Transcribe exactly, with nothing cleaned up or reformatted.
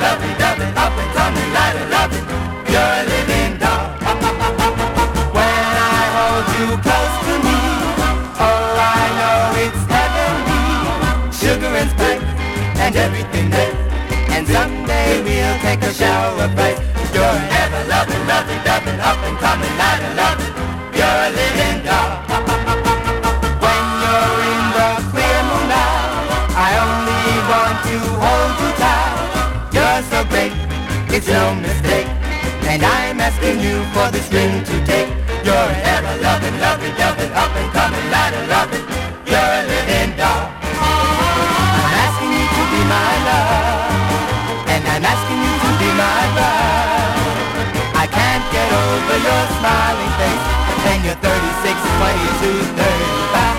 lovey-dovey, up and coming, lighter loving. You're a living doll. When I hold you close to me, oh, I know it's heavenly. Sugar and spice and everything nice. And someday we'll take a shower bright. You're an ever-loving, lovey-dovey, up and coming, lighter loving. You're a living doll. When you're in the clear moonlight, I only want to hold you tight. You're so great, it's no mistake. And I'm asking you for this ring to take. You're an ever-loving, lovey-dovey, up and coming, lighter loving. You're a living doll. I'm asking you to be my love, and I'm asking you to be my bride. I can't get over your smiling face, and you're thirty-six, twenty-two, thirty-five.